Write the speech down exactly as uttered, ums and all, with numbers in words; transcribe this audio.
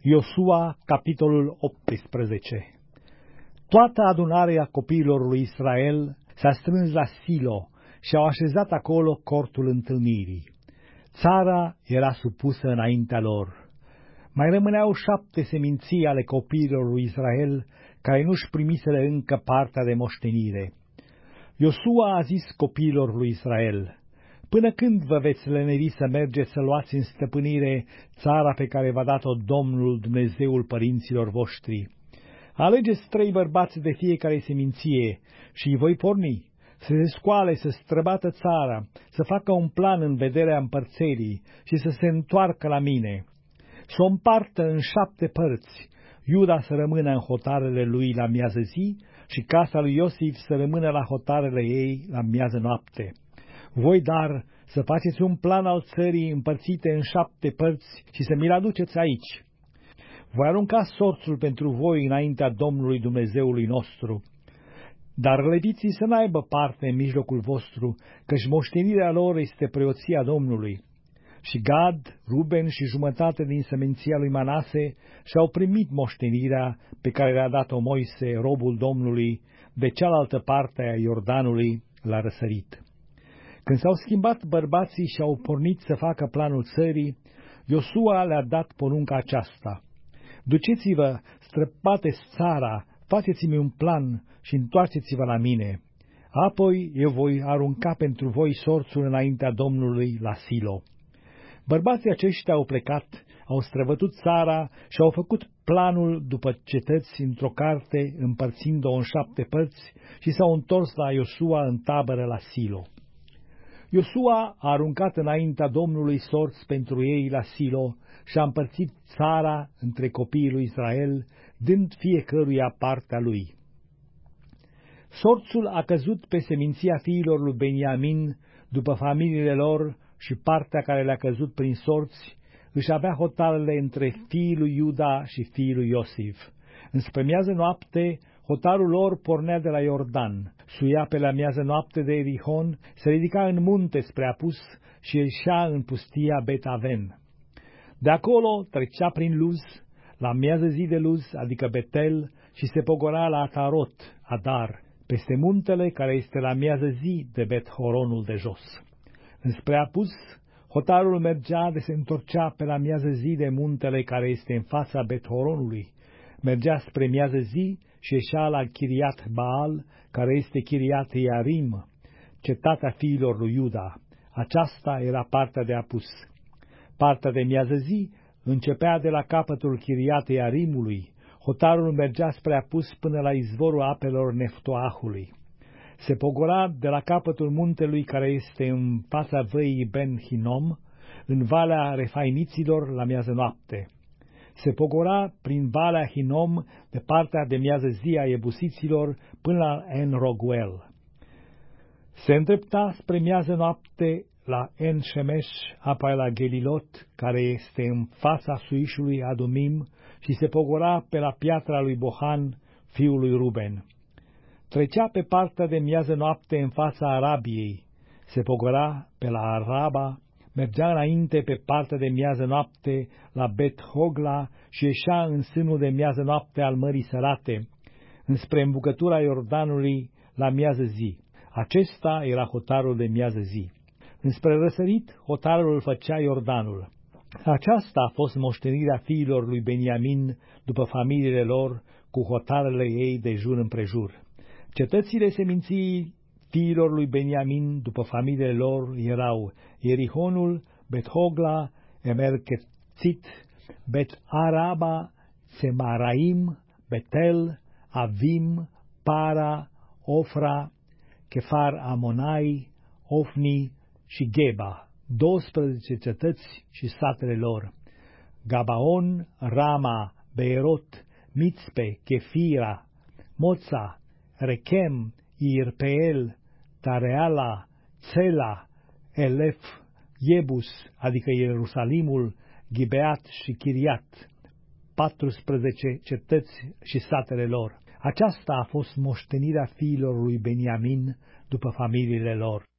Iosua, capitolul optsprezece. Toată adunarea copiilor lui Israel s-a strâns la Silo și au așezat acolo cortul întâlnirii. Țara era supusă înaintea lor. Mai rămâneau șapte seminții ale copiilor lui Israel, care nu-și primiseră încă partea de moștenire. Iosua a zis copiilor lui Israel: până când vă veți leneri să mergeți să luați în stăpânire țara pe care v-a dat-o Domnul Dumnezeul părinților voștri? Alegeți trei bărbați de fiecare seminție și îi voi porni, să se scoale, să străbată țara, să facă un plan în vederea împărțării și să se întoarcă la mine. Să o împartă în șapte părți, Iuda să rămână în hotarele lui la miază zi și casa lui Iosif să rămână la hotarele ei la miază noapte. Voi, dar, să faceți un plan al țării împărțite în șapte părți și să mi-l aduceți aici. Voi arunca sorțul pentru voi înaintea Domnului Dumnezeului nostru. Dar leviții să n-aibă parte în mijlocul vostru, căci moștenirea lor este preoția Domnului. Și Gad, Ruben și jumătate din seminția lui Manase și-au primit moștenirea pe care le-a dat-o Moise, robul Domnului, de cealaltă parte a Iordanului la răsărit. Când s-au schimbat bărbații și au pornit să facă planul țării, Iosua le-a dat porunca aceasta: duceți-vă, străbateți țara, faceți-mi un plan și întoarceți-vă la mine. Apoi eu voi arunca pentru voi sorțul înaintea Domnului la Silo. Bărbații aceștia au plecat, au străbătut țara și au făcut planul după cetăți într-o carte, împărțind-o în șapte părți, și s-au întors la Iosua în tabără la Silo. Iosua a aruncat înaintea Domnului sorți pentru ei la Silo și a împărțit țara între copiii lui Israel, dând fiecăruia partea lui. Sorțul a căzut pe seminția fiilor lui Beniamin după familiile lor și partea care le-a căzut prin sorți își avea hotarele între fiii lui Iuda și fiii lui Iosif. Înspre miază noapte, hotarul lor pornea de la Iordan, suia pe la miază noapte de Erihon, se ridica în munte spre apus și ieșea în pustia Bet-Aven. De acolo trecea prin Luz, la miază zi de Luz, adică Betel, și se pogora la Atarot, Adar, peste muntele care este la miază zi de Bet-Horonul de jos. Înspre apus, hotarul mergea de se întorcea pe la miază zi de muntele care este în fața Bet-Horonului, mergea spre miază zi și ieșea la Chiriat Baal, care este Chiriat Iarim, cetatea fiilor lui Iuda. Aceasta era partea de apus. Partea de miază zi începea de la capătul Chiriat Iarimului. Hotarul mergea spre apus până la izvorul apelor Neftoahului. Se pogora de la capătul muntelui care este în fața văii Ben Hinom, în valea Refainiților la miază noapte. Se pogora prin valea Hinom de partea de miază zi a Ebusiților până la En-Roguel. Se îndrepta spre miază noapte la En-Shemesh, apoi la Gelilot, care este în fața suișului Adumim, și se pogora pe la piatra lui Bohan, fiul lui Ruben. Trecea pe partea de miază noapte în fața Arabiei, se pogora pe la Araba, mergea înainte pe partea de miază noapte la Bet-Hogla și ieșea în sânul de miază noapte al Mării Sărate, înspre îmbucătura Iordanului la miază zi. Acesta era hotarul de miază zi. Înspre răsărit, hotarul îl făcea Iordanul. Aceasta a fost moștenirea fiilor lui Beniamin după familiile lor, cu hotarele ei de jur împrejur. Cetățile seminții fiilor lui Beniamin după familiile lor erau Erihonul, Bet-Hogla, Emerchețit, Bet-Araba, Semaraim, Betel, Avim, Para, Ofra, Chefar Amonai, Ofni și Geba, douăsprezece cetăți și satele lor, Gabaon, Rama, Beerot, Mitzpe, Chefira, Moța, Rechem, Irpeel, Tareala, Țela, Elef, Iebus, adică Ierusalimul, Gibeat și Chiriat, patrusprezece cetăți și satele lor. Aceasta a fost moștenirea fiilor lui Beniamin după familiile lor.